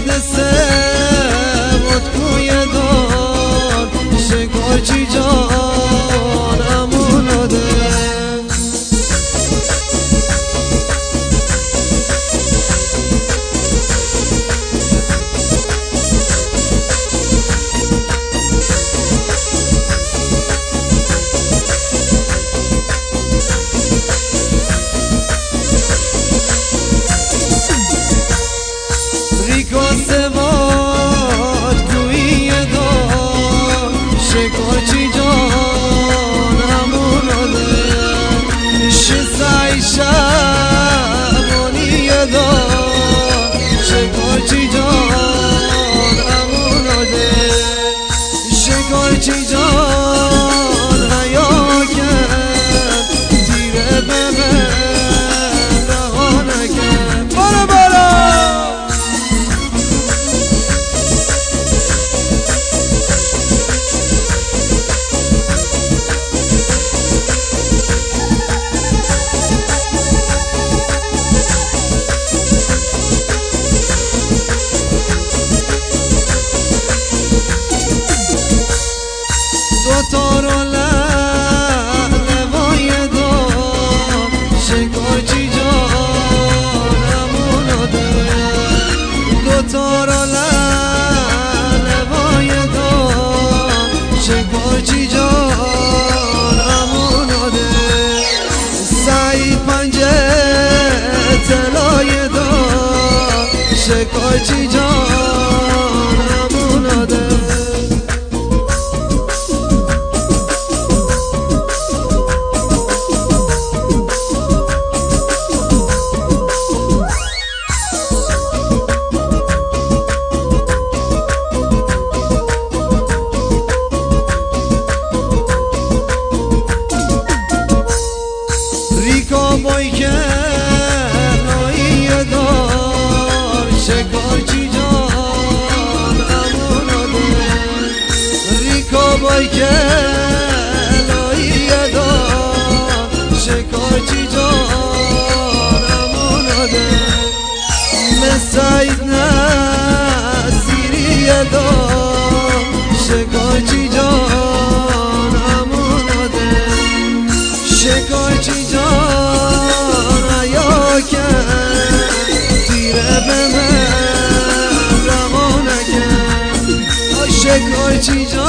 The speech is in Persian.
دسته بود کوی دار شکارچی جان اموناده شکارچی جان اموناده شسای شبانی دار شکارچی جان اموناده شکارچی جان حیا کرد تیره به من رها نکرد بالا بالا دوتا رو لوای دار شکارچی جان اموناده دوتا رو لوای دار شکارچی جان اموناده سعید پنجه طلای دار شکارچی جان اموناده بای که نایی دار شکارچی جان اموناده ریکا بای که نایی دار شکارچی جان اموناده مسعید نصیری دار شکارچی جان اموناده شکارچی جان حیا کرد تیره به من رها نکرد شکارچی جان